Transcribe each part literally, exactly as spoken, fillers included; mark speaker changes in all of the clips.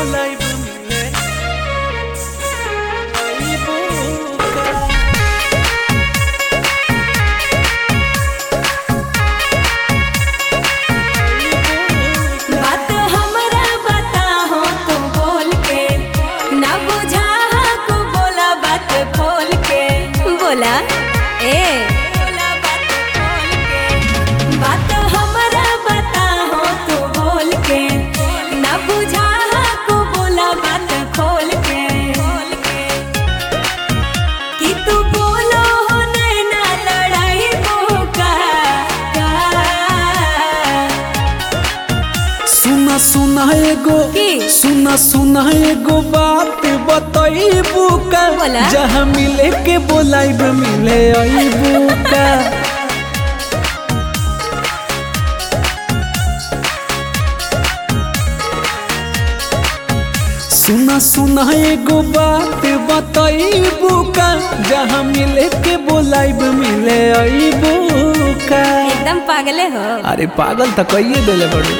Speaker 1: बोलाइब मिले आइबू का।
Speaker 2: बात हमरा बताहो तू बोल के, ना बुझा को बोला बात खोल के। बोला ए बोला बात खोल के। बात हमरा बताहो तू बोल के, ना बुझा को बोला बात खोल के। कि तू बोलो हो नैना लड़ाई का का।
Speaker 1: सुना सुना एगो
Speaker 2: की?
Speaker 1: सुना सुना एगो बात बताइबू का।
Speaker 2: बोला?
Speaker 1: जहाँ मिले के बोलाइब मिले आइबू का। सुना सुना एगो बात बताइबू का। जहाँ मिले के बोलाइब मिले आइबू का।
Speaker 2: एकदम पागले हो।
Speaker 1: अरे पागल तो कहिए देले बड़ू।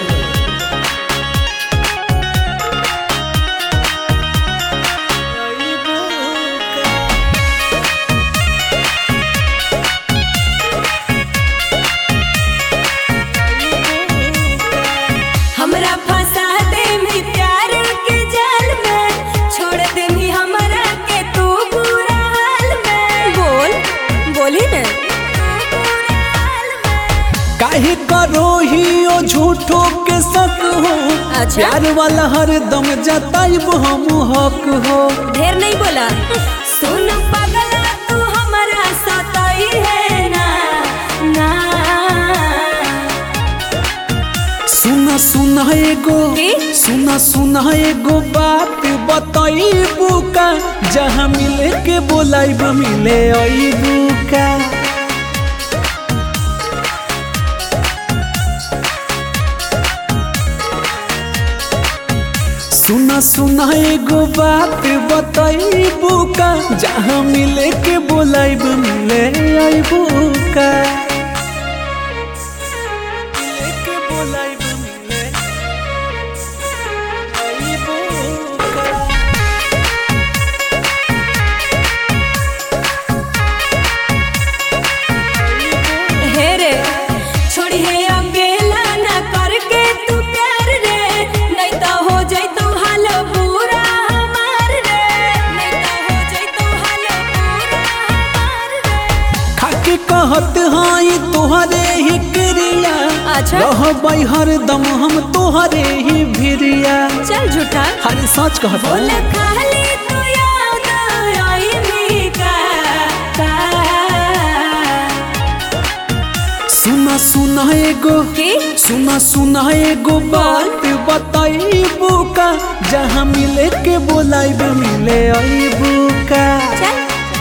Speaker 2: हमरा फंसा दे मी प्यार के जाल में, छोड़ दे मी हमरा के तू बुरा हाल में। बोल बोली न
Speaker 1: काहे करो ही ओ झूठो के शक हो।
Speaker 2: अच्छा?
Speaker 1: प्यार वाला हरदम जताइब हम हक हो।
Speaker 2: ढेर नहीं बोला। सुन पगला तू हमरा सताई है ना ना।
Speaker 1: सुना सुना एगो
Speaker 2: की?
Speaker 1: सुना सुना एगो बात बताइबू का। जहाँ मिले के बोलाइब मिले आइबू का। सुना सुना एगो बात बताइबू का। जहाँ मिले के बोलाइब मिले आइबू का। मिले के बोलाइब मिले आइबू का।
Speaker 2: हे रे छोड़ी है अकेला ना करके तू प्यार रे, नहीं तो हो जाई तू हाल बुरा हमार रे। नहीं तो हो जाई तू हाल बुरा हमार रे।
Speaker 1: खाके कहत हाई तोहरे ही क्रिया।
Speaker 2: अच्छा?
Speaker 1: रहबै हरदम हम तोहरे ही भिरिया।
Speaker 2: चल झूठा
Speaker 1: हरे सच कहत
Speaker 2: बोल खाली तू याद आई भी का का।
Speaker 1: सुना सुना एगो
Speaker 2: की?
Speaker 1: सुना सुना एगो बात बताइबू का। जहाँ मिले के बोलाइब मिले आइबू का।
Speaker 2: चल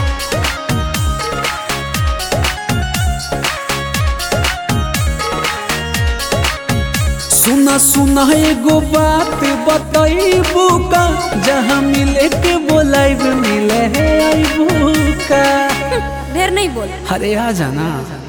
Speaker 1: सुना सुना एगो बात बताइबू का। जहाँ मिले के बोलाइब मिले आइबू का।
Speaker 2: ढेर नहीं बोल।
Speaker 1: अरे आ जाना।